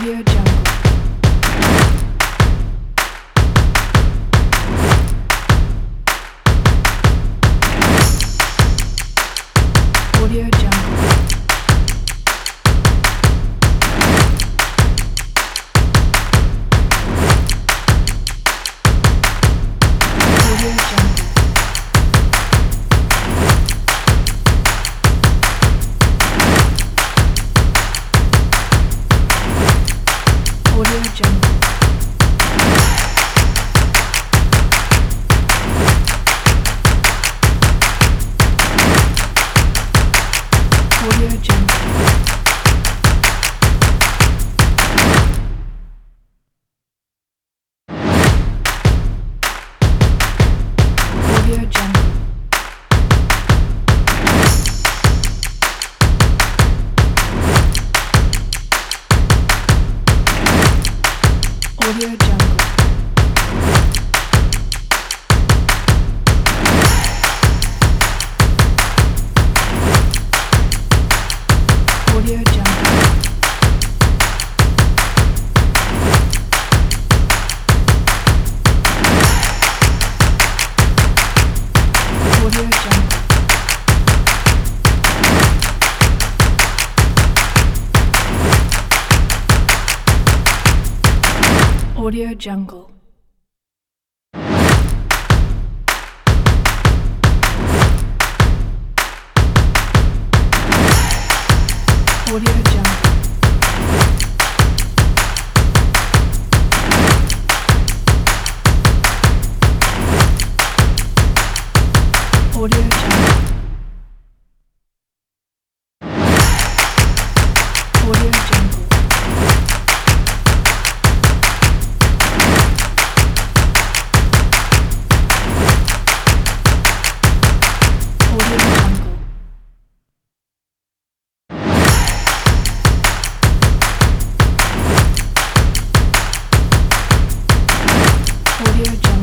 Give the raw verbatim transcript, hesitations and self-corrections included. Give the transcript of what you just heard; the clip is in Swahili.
Audio Jungle. Audio Jungle. Audio Jungle. Audio Jungle. Audio Jungle. Audio Jungle. Audio Jungle. Audio Jungle. Audio Jungle. Audio Jungle. Audio Jungle. Audio Jungle. Audio Jungle. Audio Jungle. Audio Jungle.